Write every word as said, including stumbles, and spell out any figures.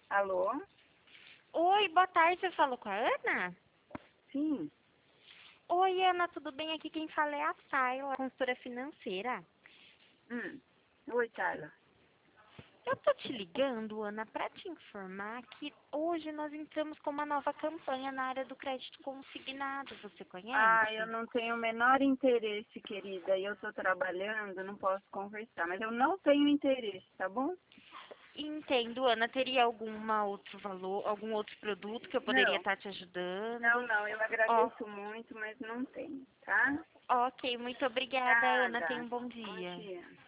Alô? Oi, boa tarde, você falou com a Ana? Sim. Oi, Ana, tudo bem? Aqui quem fala é a Tayla, consultora financeira. Hum. Oi, Tayla. Eu tô te ligando, Ana, para te informar que hoje nós entramos com uma nova campanha na área do crédito consignado, você Ah, eu conhece? não tenho o menor interesse, querida. E eu tô trabalhando, não posso conversar. Mas eu não tenho interesse, tá bom? Entendo, Ana, teria alguma outro valor, algum outro produto que eu poderia Não. estar te Não, ajudando? não. Eu Ó, agradeço muito, mas não tenho, tá? ok, muito obrigada, Ana, tenha Nada. um bom Bom dia. dia.